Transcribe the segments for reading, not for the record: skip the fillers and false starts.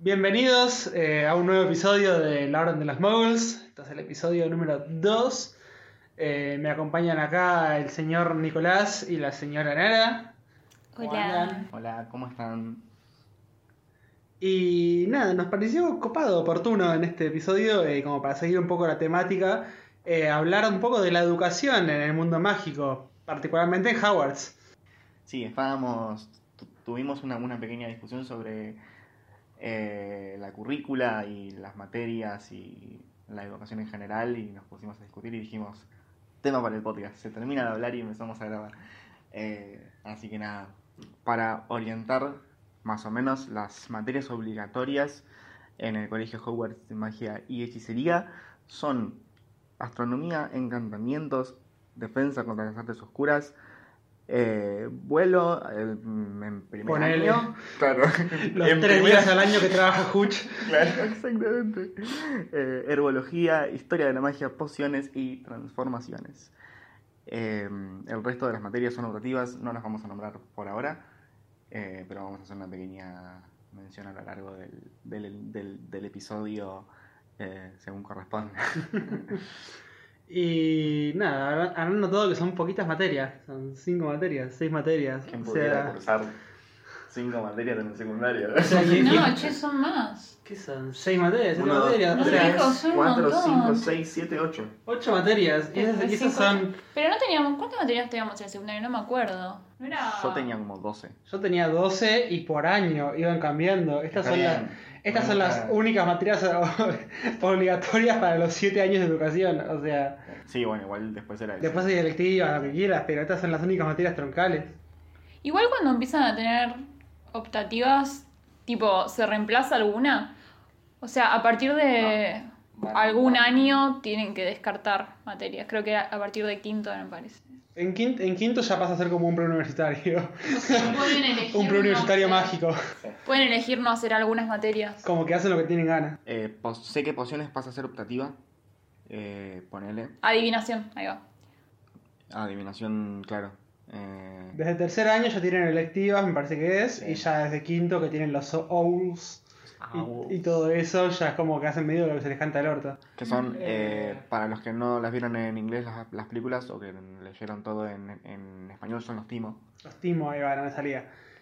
Bienvenidos a un nuevo episodio de La Orden de los Muggles. Este es el episodio número 2. Me acompañan acá el señor Nicolás y la señora Nara. Hola. Hola, ¿cómo están? Y nada, nos pareció copado, oportuno en este episodio, como para seguir un poco la temática, hablar un poco de la educación en el mundo mágico, particularmente en Hogwarts. Sí, tuvimos una pequeña discusión sobre la currícula y las materias y la educación en general, y nos pusimos a discutir y dijimos, tema para el podcast. Se termina de hablar y empezamos a grabar. Así que nada, para orientar más o menos las materias obligatorias en el Colegio Hogwarts de Magia y Hechicería son astronomía, encantamientos, defensa contra las artes oscuras, vuelo en primer año. Claro. Los 3 días al año que trabaja Hutch. Claro, exactamente. Herbología, historia de la magia, pociones y transformaciones. El resto de las materias son optativas, no las vamos a nombrar por ahora, pero vamos a hacer una pequeña mención a lo largo del episodio, según corresponde. Y nada, habrán notado que son poquitas materias, son 5 materias, 6 materias. ¿Quién pudiera cursar 5 materias en el secundario? O sea, No, che, son más. ¿Qué son? 6 materias, 7 1, 2, materias. 3, 4, 5, 6, 7, 8. 8 materias. Y esas son. Pero no teníamos. ¿Cuántas materias teníamos en el secundario? No me acuerdo. No era. Yo tenía como 12. Yo tenía 12 y por año iban cambiando. Estas son las únicas materias obligatorias para los 7 años de educación. O sea. Sí, bueno, igual después era eso. Después hay electivas, lo que quieras, pero estas son las únicas materias troncales. Igual cuando empiezan a tener optativas, tipo, ¿se reemplaza alguna? O sea, a partir de algún año tienen que descartar materias. Creo que a partir de quinto, me parece. En quinto ya pasa a ser como un preuniversitario. O sea, pueden elegir Un preuniversitario mágico. Pueden elegir no hacer algunas materias. Como que hacen lo que tienen ganas. Sé que pociones pasa a ser optativa. Ponele. Adivinación, ahí va. Adivinación, claro. Desde el tercer año ya tienen electivas, me parece que es. Sí. Y ya desde quinto que tienen los OWLs y todo eso, ya es como que hacen medio lo que se les canta el orto. Que son, para los que no las vieron en inglés, las películas, o que leyeron todo en español, son los Timo. Los timo, ahí va, no me salía.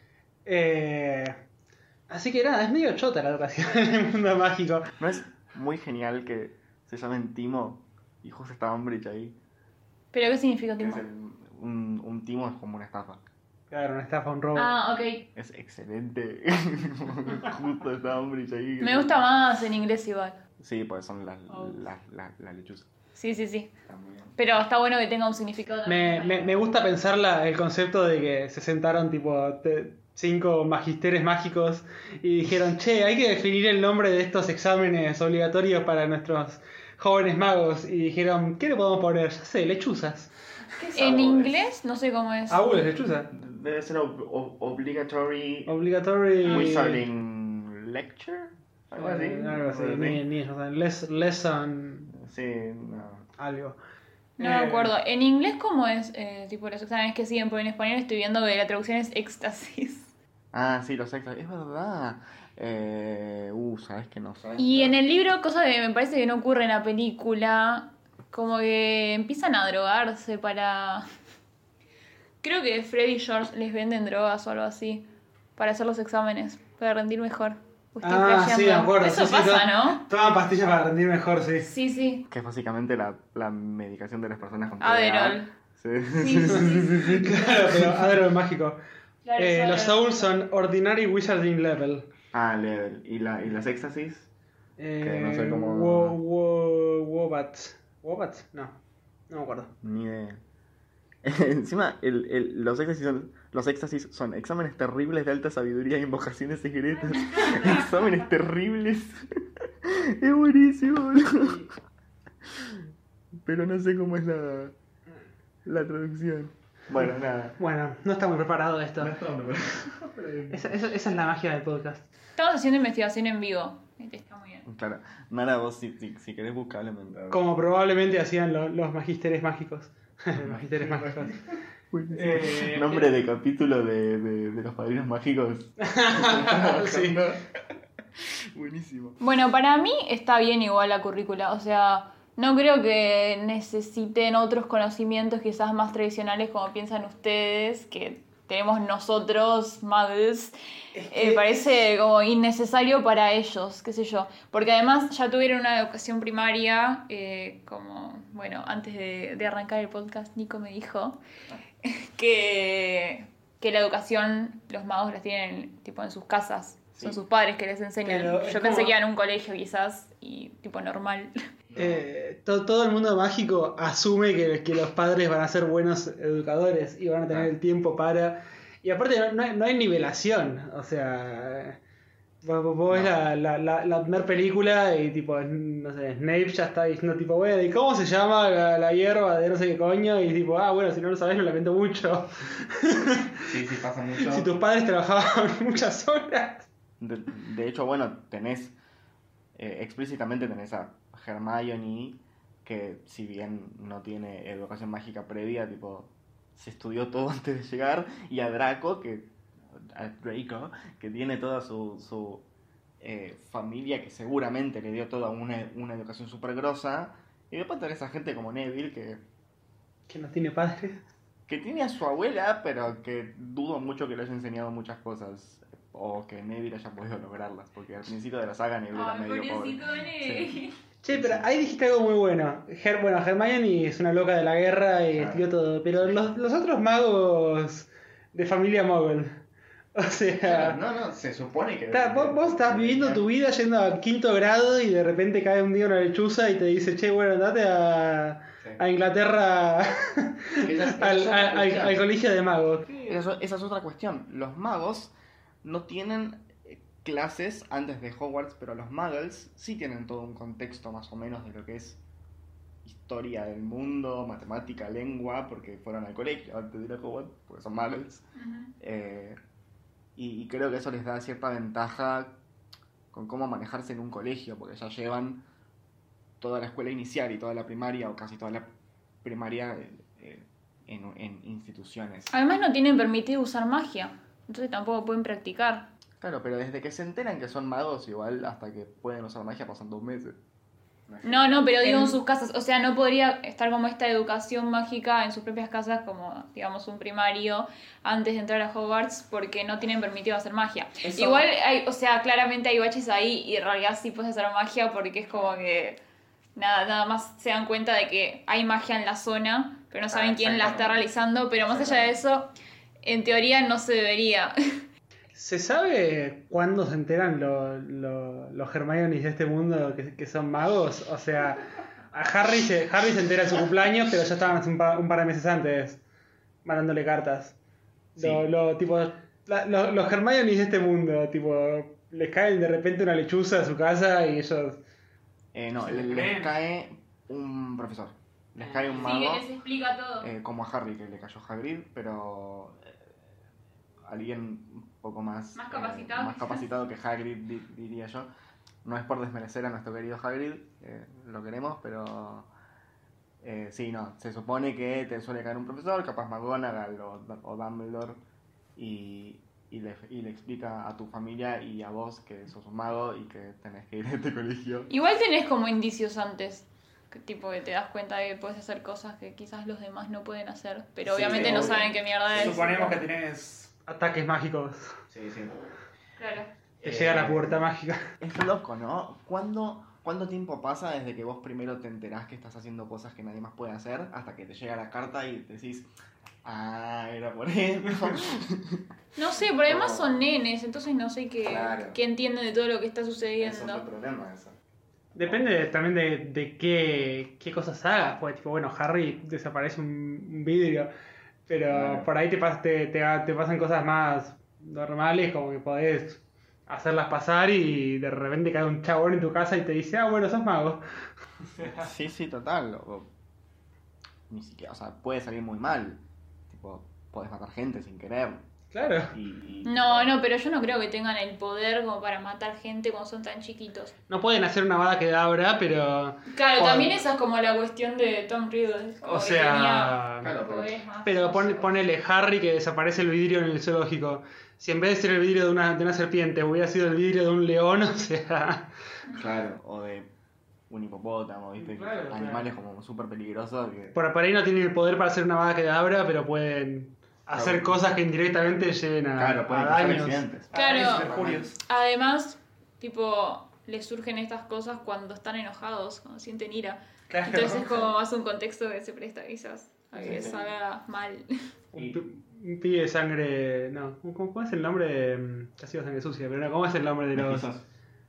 Así que nada, es medio chota la educación en el mundo mágico. ¿No es muy genial que se llamen Timo y justo está Umbridge ahí? ¿Pero qué significa, Que tipo? un Timo es como una estafa. Claro, una estafa, un robo. Ah, ok. Es excelente. Justo está Umbridge ahí. Me gusta más en inglés igual. Sí, pues son las lechuzas. Sí. Está muy bien. Pero está bueno que tenga un significado también. Me gusta pensar el concepto de que se sentaron tipo 5 magisteres mágicos y dijeron, che, hay que definir el nombre de estos exámenes obligatorios para nuestros jóvenes magos. Y dijeron, ¿qué le podemos poner? Ya sé, lechuzas. En inglés no sé cómo es. ¿Aúl es lechuza? Debe ser obligatory Obligatory... lecture. Algo así. Algo así, ni eso, lesson... Sí, no. algo. No me acuerdo. En inglés cómo es, tipo los exámenes que siguen, porque en español estoy viendo que la traducción es éxtasis. Ah, sí, los extras. Es verdad. ¿Sabes que no sabes? Y en el libro, cosa que me parece que no ocurre en la película, como que empiezan a drogarse para... Creo que Fred y George les venden drogas o algo así para hacer los exámenes, para rendir mejor. Estoy flasheando. Sí, de acuerdo. Eso sí, pasa, ¿no? Toman pastillas para rendir mejor, sí. Sí. Que es básicamente la medicación de las personas con Adderall. TDA. Sí. Claro, pero Adderall es mágico. Claro, Los Souls son Ordinary Wizarding Level. Ah, level. ¿Y las éxtasis? Que no sé cómo... Wobat. ¿Wobat? No me acuerdo. Ni idea. Encima, los éxtasis son exámenes terribles de alta sabiduría e invocaciones secretas. Exámenes terribles. Es buenísimo, boludo. Pero no sé cómo es la traducción. Bueno, nada. Bueno, no está muy preparado esto. No está muy Esa es la magia del podcast. Estamos haciendo investigación en vivo. Está muy bien. Claro. Nara, vos si querés buscarle. Como probablemente hacían los magisteres mágicos. Magisteres mágicos. Nombre de capítulo de los padrinos mágicos. Sí. Buenísimo. Bueno, para mí está bien igual la currícula, o sea, no creo que necesiten otros conocimientos quizás más tradicionales como piensan ustedes, que tenemos nosotros, madres. Parece como innecesario para ellos, qué sé yo. Porque además ya tuvieron una educación primaria, como, bueno, antes de arrancar el podcast, Nico me dijo que la educación los magos la tienen tipo en sus casas. Son sus padres que les enseñan. Pero Yo pensé que iban a un colegio quizás y tipo normal. Todo el mundo mágico asume que los padres van a ser buenos educadores y van a tener el tiempo para... Y aparte no hay nivelación, o sea... Vos ves la primera película y tipo, no sé, Snape ya está diciendo tipo, bueno, ¿y cómo se llama la hierba de no sé qué coño? Y tipo, bueno, si no lo sabés lo lamento mucho. Sí, pasa mucho. Si tus padres trabajaban muchas horas. De hecho, bueno, tenés explícitamente tenés a Hermione, que si bien no tiene educación mágica previa, tipo, se estudió todo antes de llegar, y a Draco, que tiene toda su familia que seguramente le dio toda una educación súper grosa, y después tenés a gente como Neville, Que no tiene padres. que tiene a su abuela, pero que dudo mucho que le haya enseñado muchas cosas, o que Neville haya podido lograrlas, porque al principio de la saga Neville era medio pobre. Sí. Che, pero ahí dijiste algo muy bueno. Hermione es una loca de la guerra y estudió todo, pero los otros magos de familia Muggle, o sea... No, se supone que... Vos estás viviendo tu vida yendo a 5º grado y de repente cae un día una lechuza y te dice, che, bueno, andate a Inglaterra al colegio de magos. Esa es otra cuestión. Los magos no tienen clases antes de Hogwarts, pero los muggles sí tienen todo un contexto más o menos de lo que es historia del mundo, matemática, lengua, porque fueron al colegio antes de ir a Hogwarts, porque son muggles. Y creo que eso les da cierta ventaja con cómo manejarse en un colegio, porque ya llevan toda la escuela inicial y toda la primaria, o casi toda la primaria en instituciones. Además no tienen permitido usar magia, entonces tampoco pueden practicar. Claro, pero desde que se enteran que son magos, igual hasta que pueden usar magia pasan 2 meses. No, pero digo en sus casas, o sea, no podría estar como esta educación mágica en sus propias casas como, digamos, un primario antes de entrar a Hogwarts porque no tienen permitido hacer magia. Eso... Igual, o sea, claramente hay baches ahí y en realidad sí puedes hacer magia porque es como que nada más se dan cuenta de que hay magia en la zona, pero no saben quién la está realizando, pero más allá de eso, en teoría no se debería. ¿Se sabe cuándo se enteran los Hermiones de este mundo que son magos? O sea, a Harry se entera en su cumpleaños, pero ya estaban hace un par de meses antes mandándole cartas. Sí. Los Hermiones de este mundo, tipo, les cae de repente una lechuza a su casa y ellos... No, les cae un profesor. Les cae un mago. Sí, que les explica todo. Como a Harry, que le cayó Hagrid, pero alguien un poco más capacitado que Hagrid, diría yo. No es por desmerecer a nuestro querido Hagrid, lo queremos, pero sí, no, se supone que te suele caer un profesor, capaz McGonagall o Dumbledore, y le explica a tu familia y a vos que sos un mago y que tenés que ir a este colegio. Igual tenés como indicios antes, que tipo que te das cuenta de que puedes hacer cosas que quizás los demás no pueden hacer, pero Sí, obviamente no saben qué mierda es. Suponemos que tenés ataques mágicos. Sí. Claro. Te llega la puerta mágica. Es loco, ¿no? ¿Cuánto tiempo pasa desde que vos primero te enterás que estás haciendo cosas que nadie más puede hacer hasta que te llega la carta y decís, era por eso? No sé, pero además son nenes, entonces no sé Claro. qué entienden de todo lo que está Eso sucediendo. es el problema, eso. Depende también de qué cosas hagas. Pues, tipo, bueno, Harry desaparece un vidrio, pero Claro. por ahí te pasan cosas más normales, como que podés hacerlas pasar y de repente cae un chabón en tu casa y te dice, bueno, sos mago. Sí, total. Ni siquiera, o sea, puede salir muy mal. Tipo, podés matar gente sin querer. Claro. No, pero yo no creo que tengan el poder como para matar gente cuando son tan chiquitos. No pueden hacer una Avada Kedavra, pero... Claro, también esa es como la cuestión de Tom Riddle. O sea... Claro, Pero ponele Harry que desaparece el vidrio en el zoológico. Si en vez de ser el vidrio de una serpiente hubiera sido el vidrio de un león, o sea... Claro, o de un hipopótamo, ¿viste? Claro, Animales como súper peligrosos. Que... Por ahí no tienen el poder para hacer una Avada Kedavra, pero pueden hacer cosas que indirectamente lleven a, Claro, pueden a causar daños. accidentes. Claro. Perjurios. Además, tipo, les surgen estas cosas cuando están enojados, cuando sienten ira. Claro. Entonces es como más un contexto que se presta quizás a que Sí. salga mal. Un pibe de sangre... No, ¿cómo es el nombre de... Casi sangre sucia, pero no, ¿cómo es el nombre de los... Mestizos.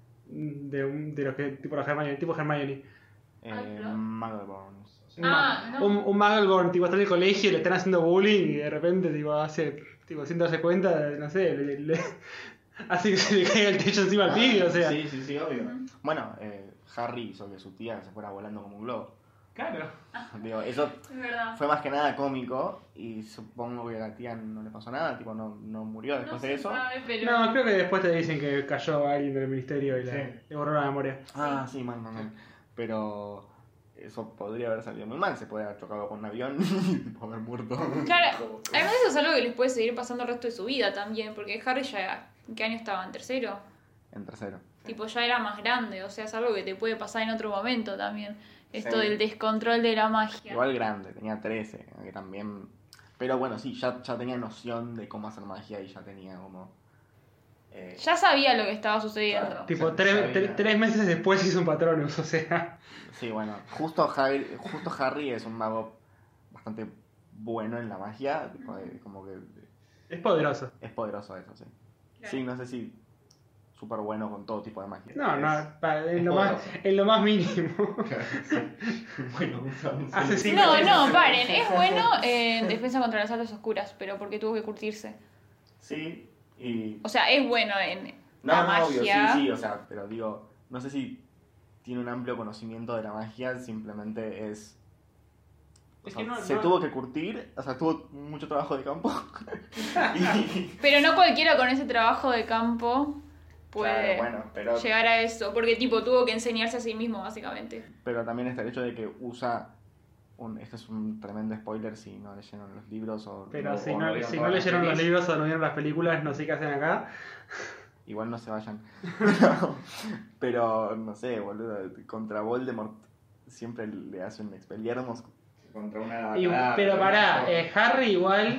De los que... Tipo los Hermione, tipo Hermione. Muggleborns. Ah, no. Un Muggleborn, tipo, está en el colegio y le están haciendo bullying y de repente, tipo, hace... Tipo, sin darse cuenta, no sé, hace que se le caiga el techo encima al pibe, o sea... Sí, obvio. Bueno, Harry hizo que su tía se fuera volando como un globo. Claro. Digo, eso Es verdad. fue más que nada cómico y supongo que a la tía no le pasó nada, tipo no murió después de eso. Pero... No, creo que después te dicen que cayó alguien del ministerio y le borró la memoria. Ah, sí, mal. Pero eso podría haber salido muy mal, se puede haber chocado con un avión y haber muerto. Claro, además eso es algo que les puede seguir pasando el resto de su vida también, porque Harry ya, ¿en qué año estaba? ¿En tercero? En tercero. Tipo, ya era más grande, o sea, es algo que te puede pasar en otro momento también. Esto Sí. del descontrol de la magia. Igual grande, tenía 13, que también... Pero bueno, sí, ya tenía noción de cómo hacer magia y ya tenía como... Ya sabía lo que estaba sucediendo. Claro. Tipo, Ya tres sabía. meses después hizo un Patronus, o sea... Sí, bueno, justo Harry es un mago bastante bueno en la magia, tipo, como que Es poderoso. es poderoso eso, sí. Claro. Sí, no sé si súper bueno con todo tipo de magia. No, Es en lo más mínimo. Bueno, Hace cinco No, años. no, paren. Es bueno en defensa contra las artes oscuras, pero porque tuvo que curtirse. Sí, y... O sea, es bueno en No, la no, obvio, magia. sí, o sea, pero digo, no sé si tiene un amplio conocimiento de la magia, simplemente es... O Es sea, que no- se no- tuvo que curtir, o sea, tuvo mucho trabajo de campo. y, Pero no cualquiera con ese trabajo de campo puede claro, bueno, pero, llegar a eso. Porque, tipo, tuvo que enseñarse a sí mismo, básicamente. pero también está el hecho de que usa... Este es un tremendo spoiler si no leyeron los libros o... Pero o si no no vieron si todas no las leyeron los pelis. libros o no vieron las películas, no sé qué hacen acá. Igual no se vayan. Pero no sé, boludo. Contra Voldemort siempre le hace un Expelliarmus contra una... Pero pará, Harry igual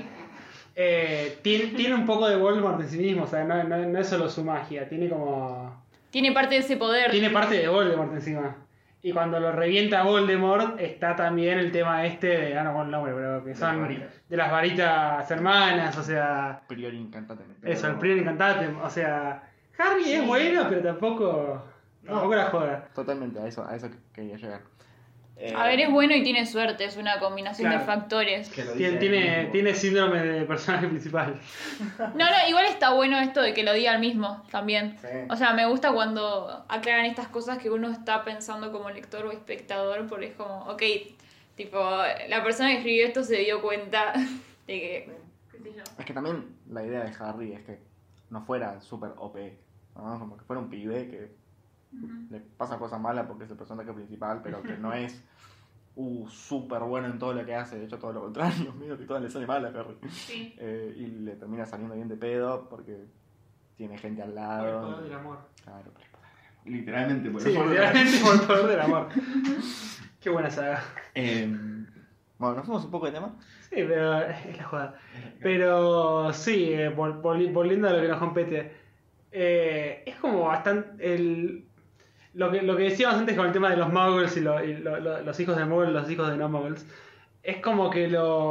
tiene un poco de Voldemort en sí mismo, o sea, no es solo su magia, tiene como... Tiene parte de ese poder. Tiene parte de Voldemort encima. Y cuando lo revienta Voldemort está también el tema este de, no con el nombre, pero que son de las varitas hermanas, o sea, Priori Incantatem. eso, el Prior Incantatem, o sea, Harry es bueno, pero tampoco la joda. Totalmente, a eso quería llegar. A ver, es bueno y tiene suerte, es una combinación Claro. de factores. Que lo dice él Tiene mismo. síndrome de personaje principal. No, igual está bueno esto de que lo diga él mismo también. Sí. O sea, me gusta cuando aclaran estas cosas que uno está pensando como lector o espectador, porque es como, ok, tipo, la persona que escribió esto se dio cuenta de que, qué sé yo. Es que también la idea de Harry es que no fuera súper OP, ¿no? Como que fuera un pibe que le pasa cosas malas porque es el personaje principal, pero que no es súper bueno en todo lo que hace, de hecho todo lo contrario, medio que todo le sale mal a Harry. Sí. Y le termina saliendo bien de pedo porque tiene gente al lado. amor. Claro, por el poder del amor. Literalmente por Sí, el poder del amor. literalmente por el poder del amor. Qué buena saga. Bueno, nos fuimos un poco de tema. Sí, pero es la joda. Pero sí, volviendo a lo que nos compete. Es como bastante... Lo que decíamos antes con el tema de los muggles y los hijos de muggles, los hijos de no muggles. Es como que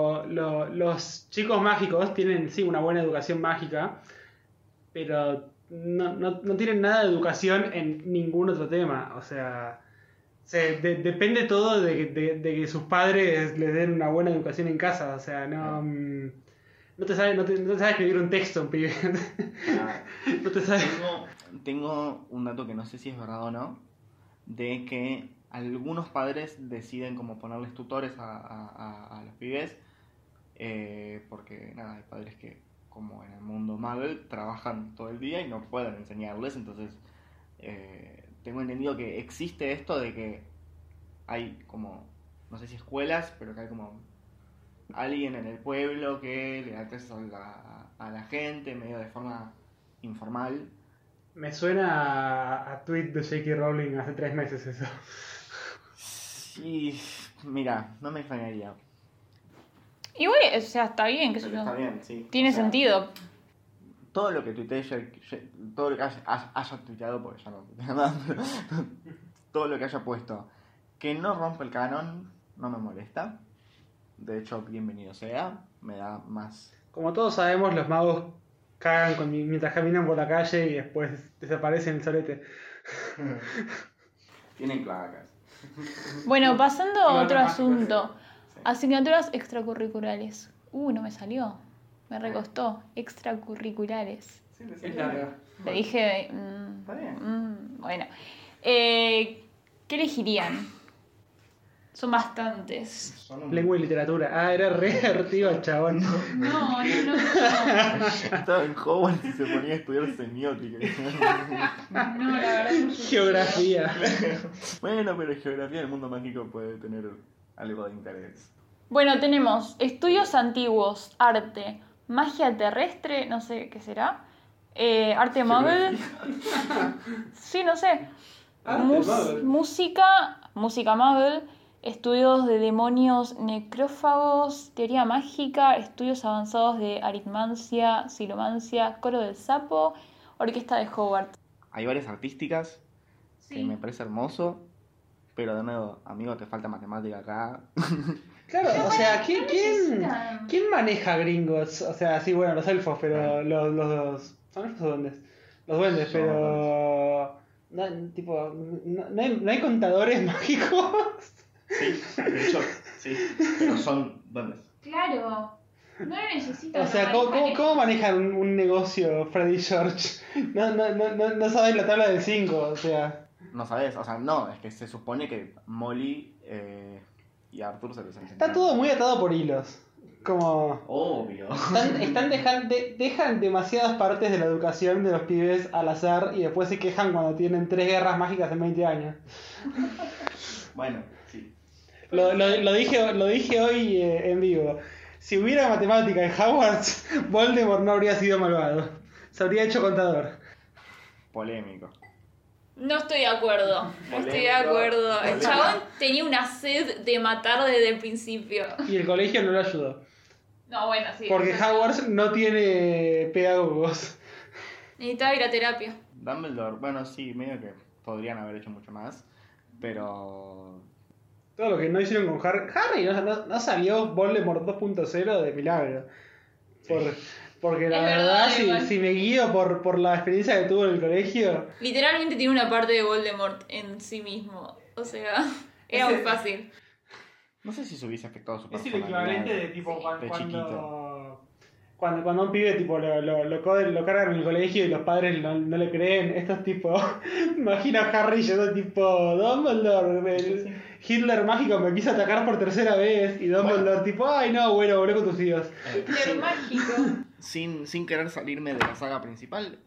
los chicos mágicos tienen, sí, una buena educación mágica, pero no tienen nada de educación en ningún otro tema. O sea, depende todo de que sus padres les den una buena educación en casa. O sea, no te sabe escribir un texto, un pibe. No te sabe. Tengo un dato que no sé si es verdad o no, de que algunos padres deciden como ponerles tutores a los pibes, porque nada, hay padres que, como en el muggles trabajan todo el día y no pueden enseñarles, entonces tengo entendido que existe esto de que hay como, no sé si escuelas, pero que hay como alguien en el pueblo que le da clases a la gente medio de forma informal. Me suena a tweet de J.K. Rowling hace 3 meses eso. Sí, mira, no me extrañaría. Igual, o sea, está bien, qué sé yo. Está bien, sí. Tiene O sea, sentido. todo lo que tuitee, todo lo que haya tuiteado, porque ya no tuitea nada, pero todo lo que haya puesto que no rompe el canon, no me molesta. De hecho, bienvenido sea, me da más. Como todos sabemos, los magos cagan mientras caminan por la calle y después desaparecen el solete. Tienen cloacas. Bueno, pasando a otro asunto. Sí. Asignaturas extracurriculares. No me salió. Me recostó. Extracurriculares. Sí, Es larga. Le dije... Está bien. bueno. ¿Qué elegirían? Son bastantes. Son un... Lengua y literatura. Ah, era re divertido el chabón. No. Estaba en Hogwarts y se ponía a estudiar semiótica. No, la verdad no sé. Geografía. Bueno, pero geografía del mundo mágico puede tener algo de interés. Bueno, tenemos estudios antiguos, arte, magia terrestre, no sé qué será. Arte muggle. Sí, no sé. Arte muggle. Música muggle. Estudios de demonios necrófagos, teoría mágica, estudios avanzados de aritmancia, silomancia, coro del sapo, orquesta de Hogwarts. Hay varias artísticas que me parece hermoso, pero de nuevo, amigo, te falta matemática acá. Claro, o sea, ¿quién maneja gringos? O sea, sí, bueno, los elfos, pero los ¿son elfos o duendes? Los duendes, Son pero... no hay contadores mágicos. Sí, de hecho, sí, pero son duendes. Claro, no lo necesitan. O sea, ¿cómo manejan un negocio Freddy George? No sabes la tabla del 5, o sea... No sabes, o sea, no, es que se supone que Molly y Arthur se les enseñaron. Está todo muy atado por hilos. Como... Obvio. Dejan demasiadas partes de la educación de los pibes al azar y después se quejan cuando tienen 3 guerras mágicas en 20 años. Bueno, sí. Lo dije hoy en vivo. Si hubiera matemática en Hogwarts, Voldemort no habría sido malvado. Se habría hecho contador. Polémico. No estoy de acuerdo. No estoy de Polémico, acuerdo. El polémico. chabón tenía una sed de matar desde el principio. Y el colegio no lo ayudó. No, bueno, sí. Porque eso sí. Hogwarts no tiene pedagogos. Necesitaba ir a terapia. Dumbledore, bueno, sí, medio que podrían haber hecho mucho más, pero... Todo lo que no hicieron con Harry. Harry no salió Voldemort 2.0 de milagro. Porque la Es verdad, verdad, igual. si me guío por la experiencia que tuvo en el colegio, Literalmente tiene una parte de Voldemort en sí mismo. O sea, era muy fácil. No sé si se hubiese afectado su es el personalidad. equivalente de tipo Sí. cuando, De chiquito. cuando un pibe tipo lo cargan en el colegio y los padres no le creen. Esto es tipo, imagina a Harry yendo tipo, Dumbledore, el Hitler mágico me quiso atacar por 3ª vez y Dumbledore tipo, ay no, bueno, volvé con tus hijos. Hitler mágico. Sin querer salirme de la saga principal,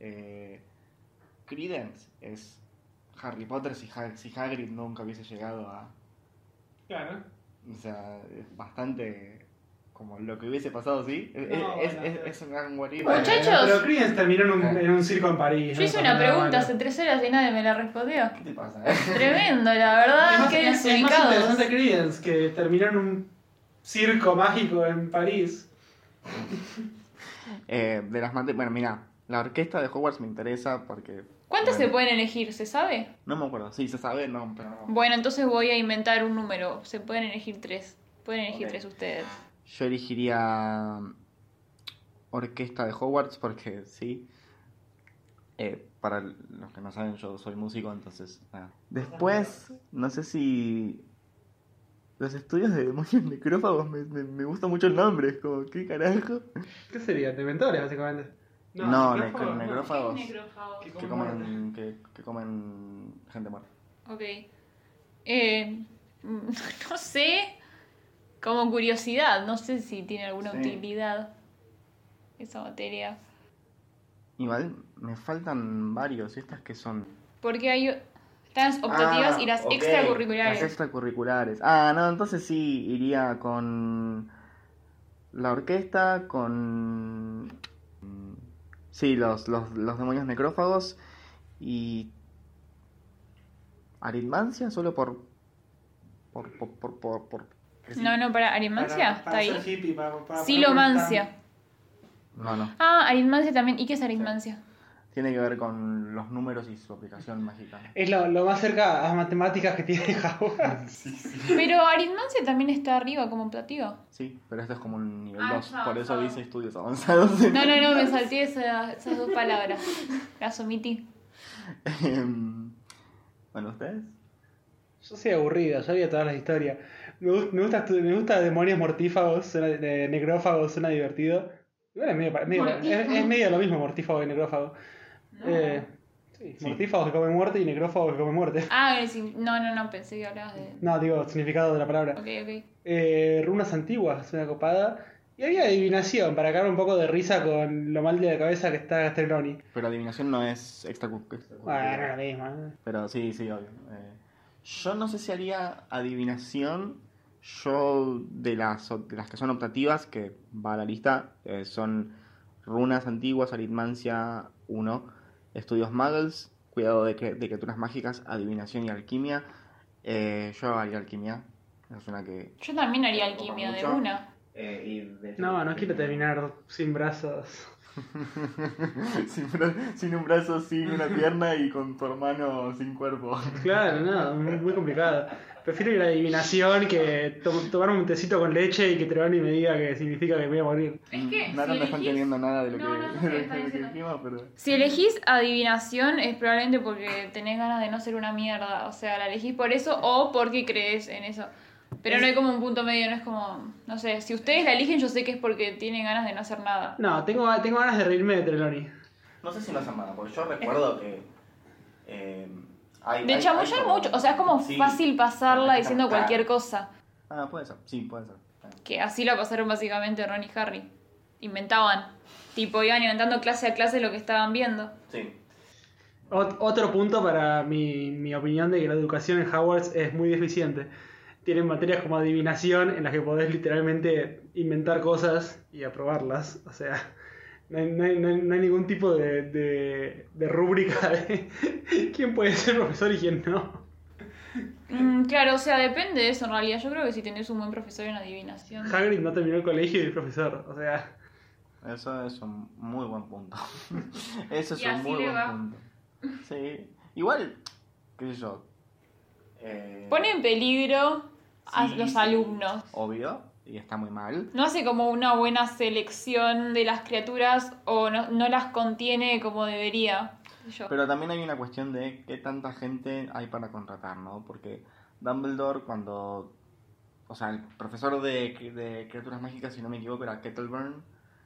Credence es Harry Potter si Hagrid nunca hubiese llegado a... Claro. O sea, es bastante como lo que hubiese pasado, ¿sí? Es un gran what if. Muchachos. Pero Credence terminó en un circo en París. Yo ¿no? hice una Nada pregunta malo. hace 3 horas y nadie me la respondió. ¿Qué te pasa? Tremendo, la verdad. Qué Es más desubicados. interesante Credence que terminó en un circo mágico en París. De las bueno, mira, la orquesta de Hogwarts me interesa porque... ¿Cuántas bueno, se pueden elegir? ¿Se sabe? No me acuerdo, sí, se sabe, no, pero no. Bueno, entonces voy a inventar un número. Se pueden elegir 3. Pueden elegir Ok. 3 ustedes. Yo elegiría orquesta de Hogwarts porque sí. Para los que no saben, yo soy músico, entonces nada. Después, no sé si los estudios de demonios necrófagos me gusta mucho el nombre, es como, ¿qué carajo? ¿Qué sería? ¿De mentores, básicamente? No, necrófagos, no. necrófagos Que que comen, que comen gente muerta. Ok. No sé. Como curiosidad, no sé si tiene alguna Sí. utilidad esa materia. Igual me faltan varios. ¿Estas que son? Porque están las optativas y las ok, extracurriculares. Las extracurriculares. Ah, no, entonces sí, iría con la orquesta, con... Sí, los demonios necrófagos y... Aritmancia, solo por... No, para aritmancia, está para ahí. ser hippie, para Silomancia. No. Ah, aritmancia también. ¿Y qué es aritmancia? Tiene que ver con los números y su aplicación mágica. Es lo más cerca a matemáticas que tiene Howard. Pero aritmancia también está arriba como optativa. Sí, pero esto es como un nivel Ah, 2, está por eso avanzado. dice estudios avanzados. No, me salté esas dos palabras. Las omití. Bueno, ¿ustedes? Yo soy aburrido, ya vi todas las historias. Me gusta demonios mortífagos, necrófagos, suena divertido. Igual es medio lo mismo mortífago que necrófago. Sí, Sí. mortífagos que comen muerte y necrófagos que comen muerte. Ah, no, pensé que hablabas de... No, digo, significado de la palabra. Ok. Runas antiguas, una copada. Y había adivinación, para cagar un poco de risa con lo mal de la cabeza que está Castelloni. Pero adivinación no es Bueno, no es lo mismo, ¿eh? Pero sí, obvio. Yo no sé si haría adivinación. Yo de las que son optativas, que va a la lista, son runas antiguas, aritmancia 1, estudios muggles, cuidado de criaturas mágicas, adivinación y alquimia. Yo haría alquimia. Es una que... Yo también haría alquimia de una. No quiero terminar sin brazos. sin un brazo, sin una pierna y con tu hermano sin cuerpo. Claro, no, muy complicado. Prefiero ir a la adivinación que tomarme un tecito con leche y que Trevani me diga que significa que me voy a morir. Es que Nada, si no está elegís- entendiendo nada de lo No, no sé que, qué está de lo que diciendo. dijimos, pero... Si elegís adivinación es probablemente porque tenés ganas de no ser una mierda. O sea, la elegís por eso o porque crees en eso. Pero no hay como un punto medio, no es como... No sé, si ustedes la eligen yo sé que es porque tienen ganas de no hacer nada. No, tengo ganas de reírme de Trelawney. No sé si no hacen nada, porque yo recuerdo que... De chamullar mucho, o sea, es como Sí, fácil pasarla diciendo claro. cualquier cosa. Ah, puede ser, sí, puede ser. Que así la pasaron básicamente Ron y Harry. Inventaban. Tipo, iban inventando clase a clase lo que estaban viendo. Sí. Otro punto para mi opinión de que la educación en Hogwarts es muy deficiente. Tienen materias como adivinación en las que podés literalmente inventar cosas y aprobarlas. O sea, no hay ningún tipo de rúbrica de quién puede ser profesor y quién no. Claro, o sea, depende de eso en realidad. Yo creo que si tenés un buen profesor en adivinación. Hagrid no terminó el colegio y es profesor. O sea, Eso es un muy buen punto. Eso es Y un así muy le buen va. punto. Sí. Igual, qué sé yo. Pone en peligro a Sí, los sí. alumnos. Obvio, y está muy mal. No hace como una buena selección de las criaturas o no las contiene como debería. Yo. Pero también hay una cuestión de qué tanta gente hay para contratar, ¿no? Porque Dumbledore cuando... O sea, el profesor de criaturas mágicas, si no me equivoco, era Kettleburn.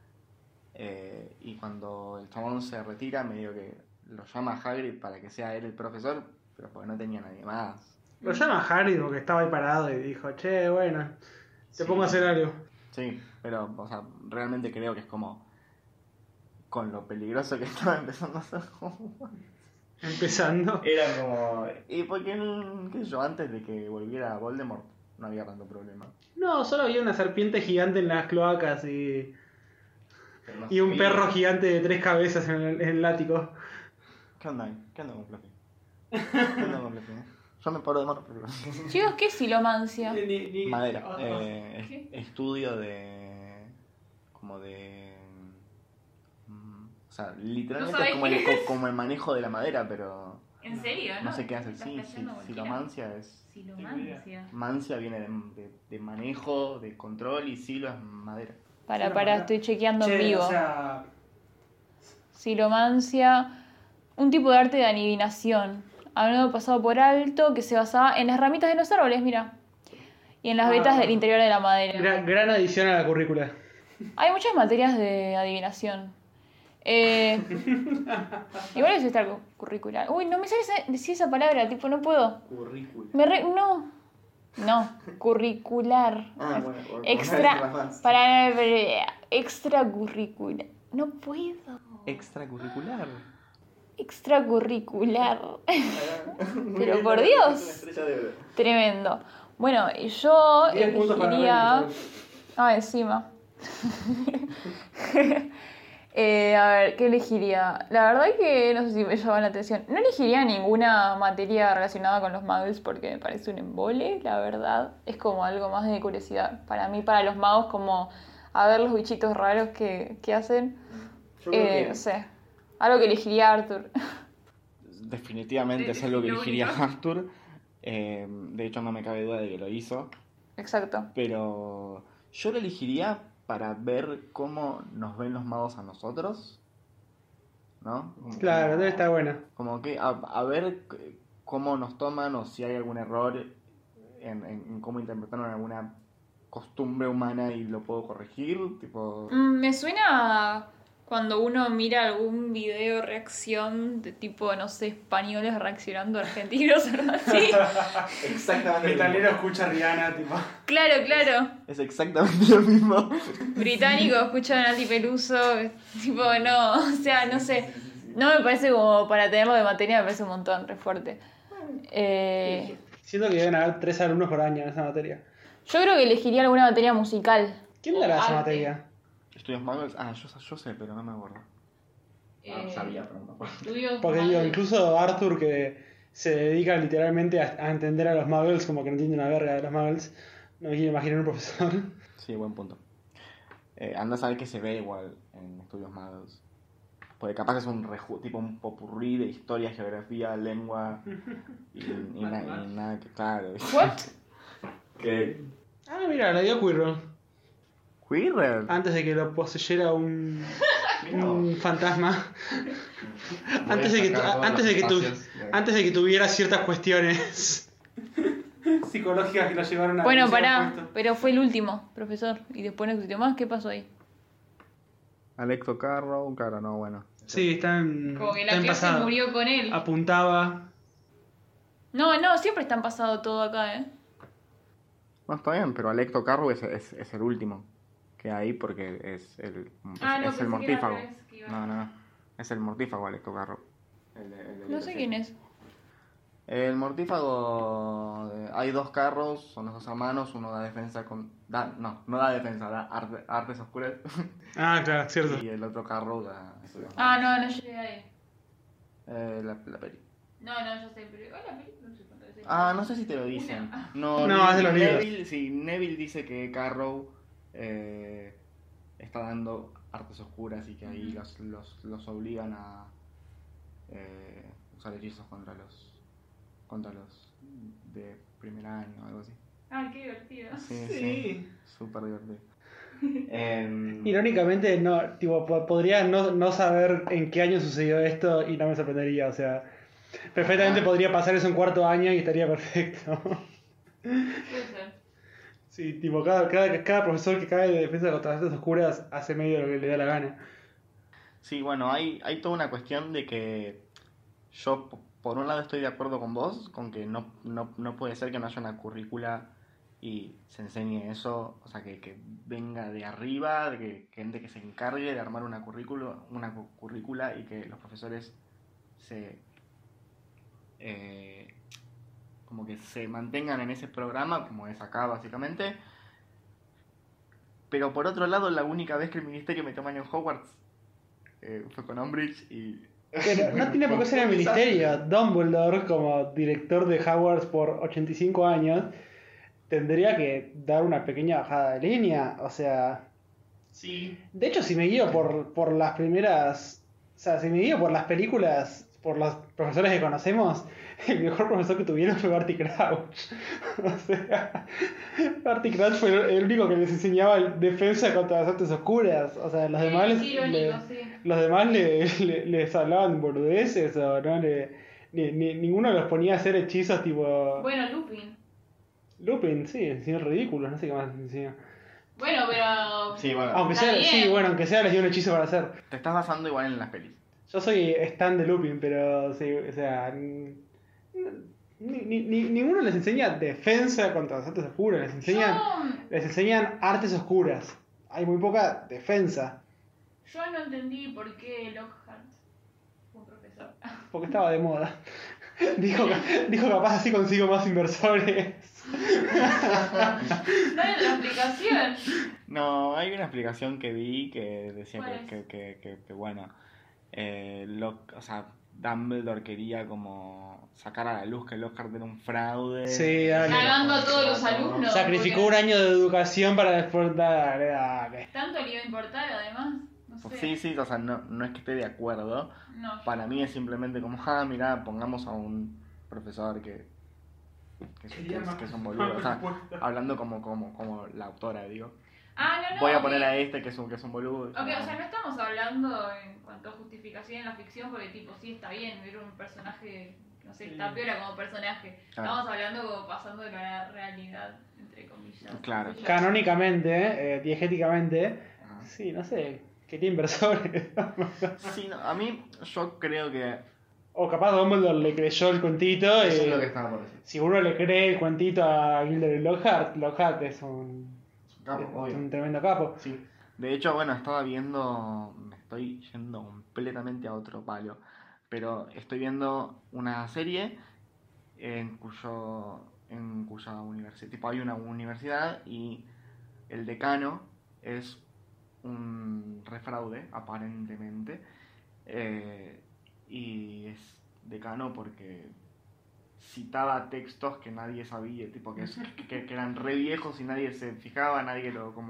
Y cuando el chabón se retira, medio que lo llama a Hagrid para que sea él el profesor, pero porque no tenía nadie más. lo llama Hagrid porque estaba ahí parado y dijo, che, bueno, te Sí. pongo a hacer algo. Sí, pero, o sea, realmente creo que es como... Con lo peligroso que estaba empezando a hacer Hogwarts. Empezando. Era como... Y porque, qué sé yo, antes de que volviera Voldemort, no había tanto problema. No, solo había una serpiente gigante en las cloacas y Pero no un sabía. perro gigante de 3 cabezas en el ático. ¿Qué onda? ¿Qué onda con Fluffy? ¿Qué onda con Fluffy? Yo me paro de mano por Chicos, ¿qué es silomancia? madera. ¿Qué? Estudio de... Como de... O sea, literalmente ¿No es sabés como qué es? como el manejo de la madera, pero... ¿En serio? No sé qué hace. Estás Sí, cachando cualquiera. silomancia es... Silomancia. Mancia viene de manejo, de control, y silo es madera. Para, estoy chequeando en Che, vivo. o sea, Silomancia, un tipo de arte de adivinación, a menudo pasado por alto, que se basaba en las ramitas de los árboles, mira, y en las vetas del interior de la madera. gran adición a la currícula. Hay muchas materias de adivinación. Igual es extracurricular. Uy, no me sale decir esa palabra, tipo, no puedo. Currícula. No, curricular. Ah, bueno, Extracurricular. No puedo. Extracurricular. Extracurricular. Muy Pero bien, por la Dios. es una estrella de oro. Tremendo. Bueno, yo 10 puntos para elegiría... Renny, Ah, encima. A ver, ¿qué elegiría? La verdad que no sé si me llama la atención. No elegiría ninguna materia relacionada con los muggles porque me parece un embole, la verdad. Es como algo más de curiosidad. Para mí, para los magos, como a ver los bichitos raros que hacen. Yo creo que No sé. Algo que elegiría Arthur. definitivamente es algo que Lo elegiría único. Arthur. De hecho, no me cabe duda de que lo hizo. Exacto. Pero yo lo elegiría para ver cómo nos ven los magos a nosotros, ¿no? Claro, debe estar buena. Como que a ver cómo nos toman o si hay algún error en cómo interpretaron alguna costumbre humana y lo puedo corregir, tipo... Me suena cuando uno mira algún video reacción de tipo, no sé, españoles reaccionando a argentinos o algo así. Exactamente lo Metalero mismo. escucha a Rihanna, tipo. Claro, claro. Es exactamente lo mismo. Británicos escuchan a Nati Peluso, tipo, no, o sea, no sé. No me parece como para tenerlo de materia, me parece un montón, re fuerte. Siento que deben haber 3 alumnos por año en esa materia. Yo creo que elegiría alguna materia musical. ¿Quién dará esa Arte. materia? ¿Estudios magos? Ah, yo sé, pero no me acuerdo. Sabía, pero no me acuerdo. Porque digo, incluso Arthur, que se dedica literalmente a entender a los muggles como que no entiende una verga de los muggles, no me quiero imaginar un profesor. Sí, buen punto. Anda a saber que se ve igual en estudios magos. Porque capaz es un tipo un popurrí de historia, geografía, lengua y nada que claro. ¿What? ¿Qué? Ah, mira, la dio Quirrell. ¿Queer? Antes de que lo poseyera un fantasma. Antes de que tuviera ciertas cuestiones psicológicas que lo llevaron a... Bueno, ese pará, puesto. pero fue el último, profesor. Y después no existió más, ¿qué pasó ahí? Alecto Carrow, claro, no, bueno. Sí, está en, Como que está la en clase pasado. murió con él. Apuntaba. No, siempre está en pasado todo acá, ¿eh? No, está bien, pero Alecto Carrow es el último que hay porque es el mortífago. No. Es el mortífago Alecto Carrow. No sé quién es. El mortífago, hay 2 carros, son los 2 hermanos, uno da defensa no da defensa, da artes oscuras Ah, claro, cierto. y el otro carro da... No llegué ahí. La peli. No, yo sé, pero... la película no sé cuánto es. No sé si te lo dicen. No, es de los Neville, sí, Neville dice que Carrow está dando artes oscuras y que ahí los obligan a usar hechizos contra los de primer año o algo así. Qué divertido. Sí. Súper divertido. Irónicamente, no, tipo, podría no saber en qué año sucedió esto y no me sorprendería, o sea, perfectamente podría pasar eso en 4º año y estaría perfecto. Puede ser. Sí, tipo, cada profesor que cae de defensa contra las artes oscuras hace medio lo que le da la gana. Sí, bueno, hay toda una cuestión de que yo, por un lado, estoy de acuerdo con vos, con que no puede ser que no haya una currícula y se enseñe eso, o sea, que venga de arriba, de que gente que se encargue de armar una currícula y que los profesores como que se mantengan en ese programa, como es acá básicamente. Pero por otro lado, la única vez que el ministerio metió mano en Hogwarts fue con Umbridge y... Pero no tiene por qué ser el ministerio. Dumbledore, como director de Hogwarts por 85 años, tendría que dar una pequeña bajada de línea. O sea, Sí. de hecho, si me guío por las primeras... O sea, si me guío por las películas, por los profesores que conocemos, el mejor profesor que tuvieron fue Barty Crouch. O sea, Barty Crouch fue el único que les enseñaba defensa contra las artes oscuras. O sea, los demás les hablaban boludeces o no ninguno los ponía a hacer hechizos tipo... Bueno, Lupin. Lupin, sí, enseñó ridículos, no sé qué más enseñó. Bueno, pero... Sí, bueno. Aunque sea, Está bien. sí, bueno, aunque sea les dio un hechizo para hacer. Te estás basando igual en las pelis. Yo soy stan de Lupin, pero sí, o sea, ninguno les enseña defensa contra las artes oscuras, les enseñan artes oscuras. Hay muy poca defensa. Yo no entendí por qué Lockhart fue un profesor. Porque estaba de moda. Dijo capaz así consigo más inversores. No hay otra explicación. No, hay una explicación que vi que decía ¿Cuál que bueno, o sea, Dumbledore quería como sacar a la luz que Lockhart era un fraude. Sí, dale. Cagando a todos los alumnos. Sacrificó porque un año de educación para después dale. Tanto le iba a importar, además. No sé. Sí, sí, o sea, no es que esté de acuerdo. No. Para mí es simplemente como, mirá, pongamos a un profesor que es un boludo. O sea, hablando como la autora, digo. No. Voy a ok. poner a este que es un boludo. Ok, o sea, no estamos hablando en cuanto a justificación en la ficción, porque tipo, sí está bien, ver un personaje, no sé, está piola como personaje. Claro. Estamos hablando como pasando de la realidad, entre comillas. Claro. Qué sé yo. Canónicamente, diegéticamente, Ajá. sí, no sé, quería inversores. Sí, no, a mí yo creo que O capaz Dumbledore le creyó el cuentito. eso es lo que estaba por decir. Si uno le cree el cuentito a Gilderoy Lockhart, Lockhart es un tremendo capo. Sí. De hecho, bueno, estaba viendo, me estoy yendo completamente a otro palo, pero estoy viendo una serie en cuya universidad, tipo hay una universidad y el decano es un refraude, aparentemente, y es decano porque citaba textos que nadie sabía, tipo que eran re viejos y nadie se fijaba, nadie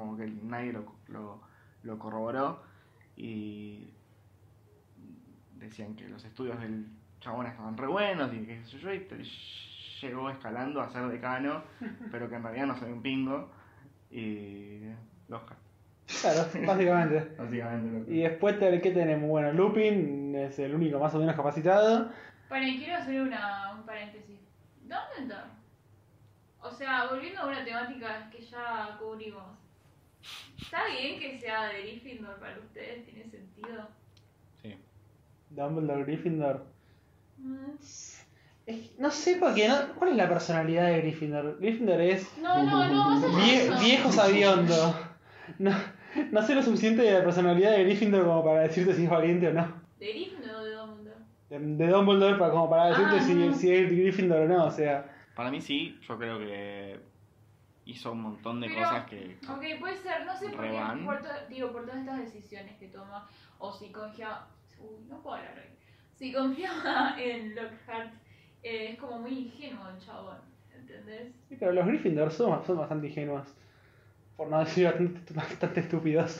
lo corroboró, y decían que los estudios del chabón estaban re buenos y qué sé yo, y llegó escalando a ser decano, pero que en realidad no sabía un pingo, y Lockhart. Claro, básicamente. Básicamente. Y después, ¿qué tenemos? Bueno, Lupin es el único más o menos capacitado. Bueno, y quiero hacer un paréntesis. Dumbledore. O sea, volviendo a una temática que ya cubrimos. ¿Está bien que sea de Gryffindor para ustedes? ¿Tiene sentido? Sí. Dumbledore, Gryffindor. Mm. No sé por qué, ¿cuál es la personalidad de Gryffindor? Gryffindor es No, vas a eso. viejo sabiondo. No sé lo suficiente de la personalidad de Gryffindor como para decirte si es valiente o no. ¿De Gryffindor o de Dumbledore? De Dumbledore como para decirte no. si es Gryffindor o no, o sea. Para mí sí, yo creo que hizo un montón de Pero, cosas que... Ok, puede ser, no sé por qué, Revan. por todas estas decisiones que toma, o si confiaba, no puedo hablar hoy, si confiaba en Lockhart, es como muy ingenuo el chabón, ¿entendés? Sí, pero los Gryffindor son bastante ingenuos. Por no decir bastante estúpidos.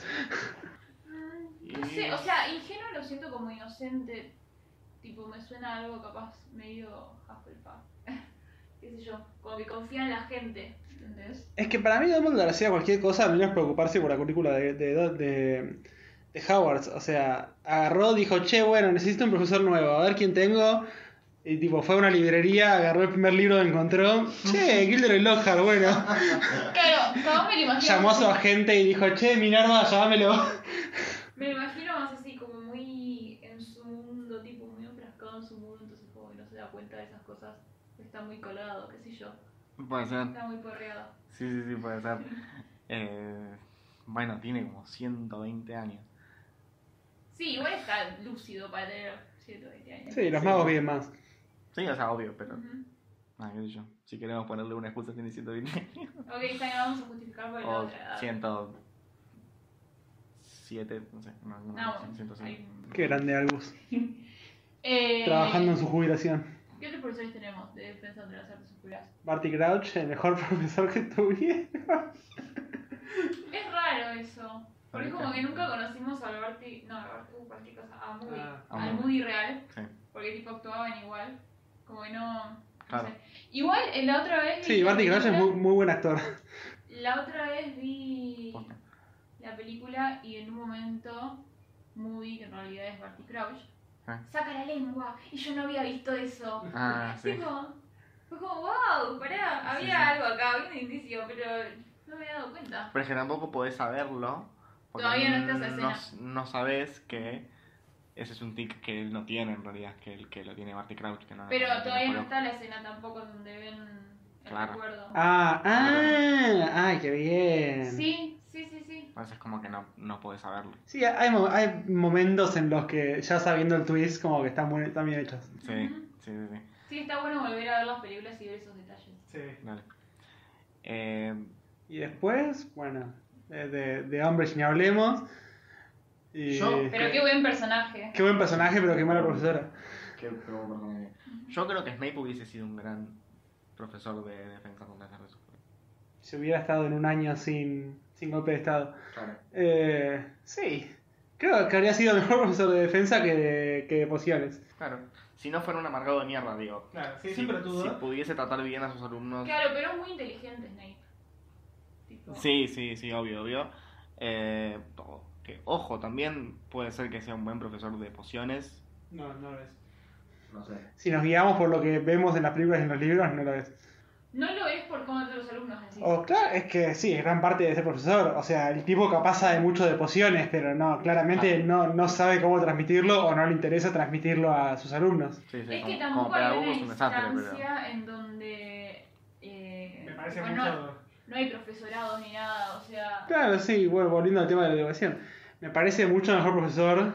No sé, o sea, ingenuo lo siento como inocente, tipo me suena algo capaz medio Hufflepuff, qué sé yo, como que confía en la gente, ¿entendés? Es que para mí Dumbledore hacía cualquier cosa menos preocuparse por la currícula de Hogwarts. O sea, agarró, dijo, che, bueno, necesito un profesor nuevo, a ver quién tengo. Y tipo, fue a una librería, agarró el primer libro que encontró. Che, Gilderoy Lockhart, bueno. Claro, no me lo imagino. Llamó a su agente y dijo, che, Minerva, llámamelo. Me lo imagino más así, como muy en su mundo, tipo muy enfrascado en su mundo, entonces como que no se da cuenta de esas cosas, está muy colgado, qué sé yo, Puede ser. está muy porreado. Sí, puede ser. Bueno, tiene como 120 años. Sí, igual está lúcido para tener 120 años. Sí, los magos viven más. Sí, o sea, obvio, pero... Ujú. qué sé yo. Si queremos ponerle una excusa, tiene 120 años. Ok, está bien, vamos a justificar por la O otra edad. 107, no sé. No, No, 106. hay- Qué grande Albus. Trabajando en su jubilación. ¿Qué otros profesores tenemos de Defensa de las Artes Oscuras? Barty Crouch, el mejor profesor que tuvieron. Es raro eso. Porque es como que nunca conocimos a Barty, a Moody, a al Moody. Moody real. Sí. Porque tipo actuaban igual. Como que no Claro. sé. Igual la otra vez vi Sí, la Barty Crouch es película- muy buen actor. La otra vez vi Posta. la película y en un momento Moody, que en realidad es Barty Crouch, Ah. saca la lengua y yo no había visto eso. Sí. Tipo, fue como, wow, pará, había Sí. algo acá, había un indicio, pero no me había dado cuenta. Pero es que tampoco podés saberlo. Porque Todavía no está esa escena. no sabés que ese es un tic que él no tiene en realidad, que lo tiene Barty Crouch. Que no, Pero no todavía no lo- está la escena tampoco donde ven el Claro. recuerdo. Ay, qué bien. Sí, Sí. Entonces es como que no podés saberlo. Sí, hay momentos en los que ya sabiendo el twist como que están bien hechos. Sí, Ujú. sí. Sí, está bueno volver a ver las películas y ver esos detalles. Sí. Dale. Y después, bueno, de Umbridge ni hablemos. Y... Pero qué buen personaje. Qué buen personaje, pero qué mala profesora. Yo creo que Snape hubiese sido un gran profesor de defensa contra las redes. Si hubiera estado en un año sin golpe de estado. Claro. Sí, creo que habría sido mejor profesor de defensa que de pociones. Claro. Si no fuera un amargado de mierda, digo. Claro, sí, si, siempre tuvo. si pudiese tratar bien a sus alumnos. Claro, pero es muy inteligente Snape. Tipo... Sí, obvio. Que, ojo, también puede ser que sea un buen profesor de pociones. No lo es. No sé. Si nos guiamos por lo que vemos en las películas y en los libros, no lo es. No lo es por cómo tratan los alumnos en sí. Claro, es que sí, es gran parte de ser profesor. O sea, el tipo capaz sabe mucho de pociones, pero no, claramente no sabe cómo transmitirlo o no le interesa transmitirlo a sus alumnos. Sí, Es que como tampoco hay pedagogo una es un desastre, instancia en donde Me parece tipo, mucho. no hay profesorados ni nada, o sea... Claro, sí, bueno, volviendo al tema de la educación. Me parece mucho mejor profesor.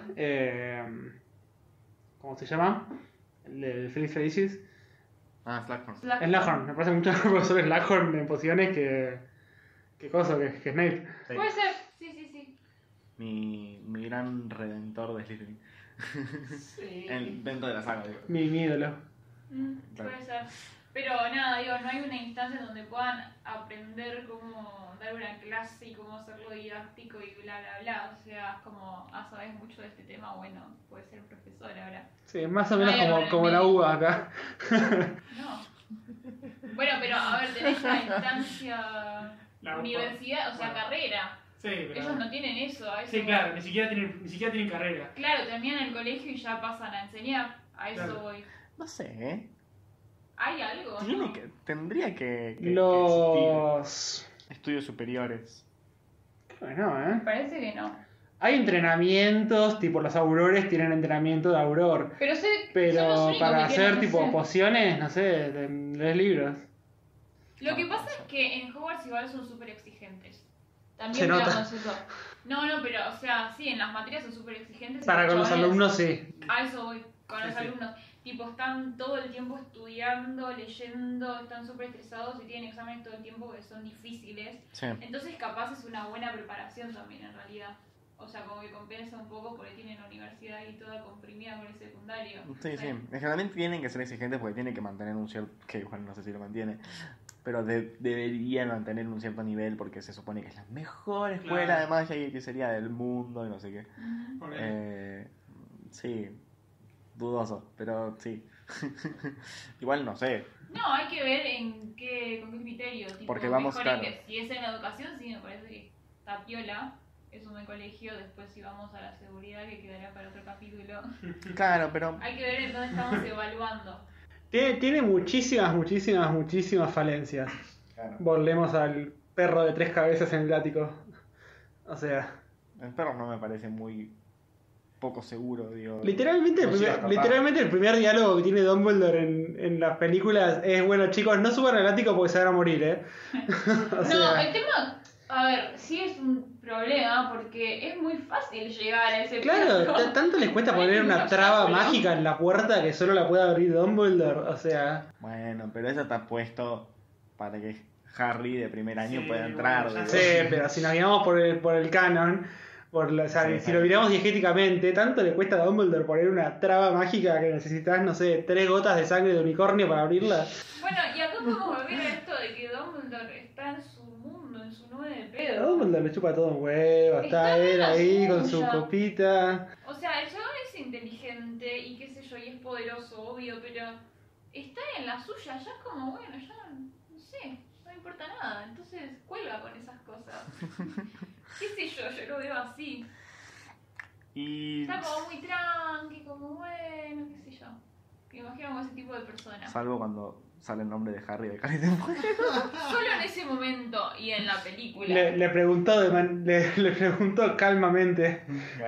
¿Cómo se llama? El de Felix Felicis. Slughorn. Slughorn. Me parece mucho mejor profesor Slughorn en pociones que Snape. Sí. Puede ser, sí. Mi gran redentor de Slytherin. Sí. Dentro de la saga, digo. Mi ídolo. Claro. Puede ser. Pero nada, digo, no hay una instancia en donde puedan aprender cómo dar una clase y cómo hacerlo didáctico y bla, bla. O sea, es como, sabes mucho de este tema, bueno, puedes ser profesor ahora. Sí, más o menos No hay como la UBA acá. No. Bueno, pero a ver, tenés la instancia La universidad, o sea, bueno. carrera. Sí, pero... Ellos no tienen eso. A eso Sí, claro, ni siquiera tienen carrera. Claro, terminan el colegio y ya pasan a enseñar. A eso Claro. voy. No sé, ¿eh? ¿Hay algo? ¿No? Tendría que Los... existir estudios superiores. Bueno, Me parece que no. Hay entrenamientos, tipo los aurores tienen entrenamiento de auror. Pero son los Pero únicos para que hacer tienen, no tipo sé. pociones, no sé, lees libros. Lo que pasa es que en Hogwarts igual son súper exigentes. Se También nota. veamos eso. No, pero, o sea, sí, en las materias son súper exigentes. y Para con los chavales- alumnos sí. A eso voy, con los Sí. alumnos. Tipo, están todo el tiempo estudiando, leyendo, están súper estresados y tienen exámenes todo el tiempo que son difíciles. Sí. Entonces, capaz es una buena preparación también, en realidad. O sea, como que compensa un poco porque tienen la universidad y toda comprimida con el secundario. Sí. Generalmente tienen que ser exigentes porque tienen que mantener un cierto... Que igual no sé si lo mantiene. Pero deberían mantener un cierto nivel porque se supone que es la mejor escuela Claro. de magia y que sería del mundo y no sé qué. Ujú. Sí. Dudoso, pero sí. Igual no sé. No, hay que ver con qué criterio. Tipo, Porque vamos, mejor claro. Si es en la educación, sí, me parece que está piola. Es un buen colegio. Después, si vamos a la seguridad, que quedará para otro capítulo. Claro, pero... Hay que ver en dónde estamos evaluando. Tiene muchísimas falencias. Claro. Volvemos al perro de 3 cabezas en el ático. O sea, El perro no me parece muy poco seguro, digo. literalmente el primer diálogo que tiene Dumbledore en las películas es, bueno chicos, no suban al ático porque se van a morir, ¿eh? O No, sea, el tema, a ver, sí es un problema porque es muy fácil llegar a ese claro, punto. tanto les cuesta No hay poner ningún una traba obstáculo. mágica en la puerta que solo la puede abrir Dumbledore, o sea... Bueno, pero eso está puesto para que Harry de primer año Sí, pueda entrar. bueno, ya digo. sé, pero si nos guiamos por el canon, o sea, Sí, si claro. lo miramos diegéticamente, tanto le cuesta a Dumbledore poner una traba mágica que necesitas, no sé, 3 gotas de sangre de unicornio para abrirla. Bueno, y acá podemos volver a esto de que Dumbledore está en su mundo, en su nube de A pedo. Dumbledore le chupa todo un huevo, está Está en él la ahí con su suya. copita. O sea, el chabón es inteligente y qué sé yo, y es poderoso, obvio, pero está en la suya, ya es como, bueno, ya no sé, no importa nada, entonces cuelga con esas cosas. ¿Qué sé yo lo veo así. Y Está como muy tranqui, como bueno, qué sé yo. Me imagino como ese tipo de persona. salvo cuando sale el nombre de Harry de Harry de Potter. Solo en ese momento y en la película. Le preguntó le preguntó calmamente.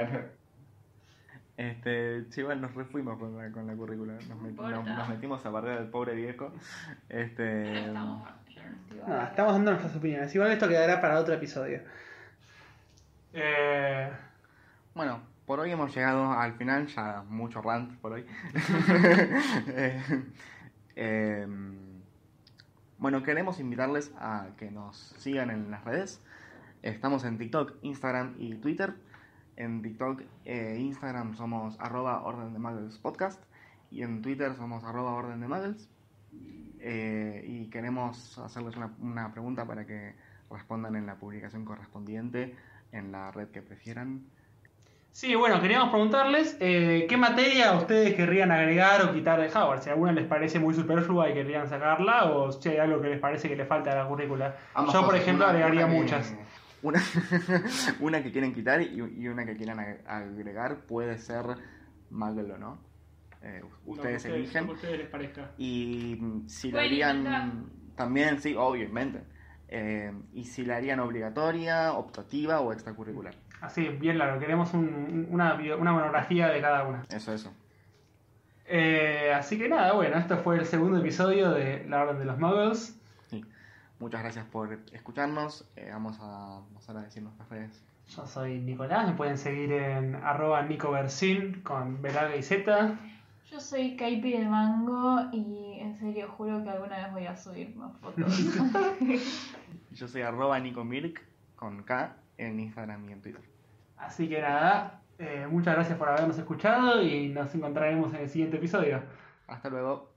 Sí, igual nos refuimos con la currícula. No importa. Nos metimos a barrer al pobre viejo. No estamos, yo no estoy No, estamos dando nuestras opiniones. Igual esto quedará para otro episodio. Bueno, por hoy hemos llegado al final, ya mucho rant por hoy. Eh, bueno, queremos invitarles a que nos sigan en las redes. Estamos en TikTok, Instagram y Twitter. En TikTok e Instagram somos @Orden de Muggles Podcast y en Twitter somos @Orden de Muggles. Y queremos hacerles una pregunta para que respondan en la publicación correspondiente en la red que prefieran. Sí, bueno, queríamos preguntarles qué materia ustedes querrían agregar o quitar de Howard. Si a alguna les parece muy superflua y querrían sacarla, o si hay algo que les parece que le falta a la currícula. Ambas Yo, por cosas, ejemplo, agregaría muchas. Una que quieren quitar y una que quieran agregar. Puede ser Muggle o no. Ustedes eligen. Lo que a ustedes les parezca. Y si la Pueden harían inventar. también, sí, obviamente. Y si la harían obligatoria, optativa o extracurricular. Así, bien largo. Queremos una monografía de cada una. Eso. Así que nada, bueno, esto fue el segundo episodio de La Orden de los Muggles. Sí. Muchas gracias por escucharnos. Vamos a pasar a decir nuestras redes. Yo soy Nicolás, me pueden seguir en @NicoBersin con B larga y Z. Yo soy Caipi de Mango y en serio juro que alguna vez voy a subir más fotos. Yo soy @NicoMirk con K en Instagram y en Twitter. Así que nada, muchas gracias por habernos escuchado y nos encontraremos en el siguiente episodio. Hasta luego.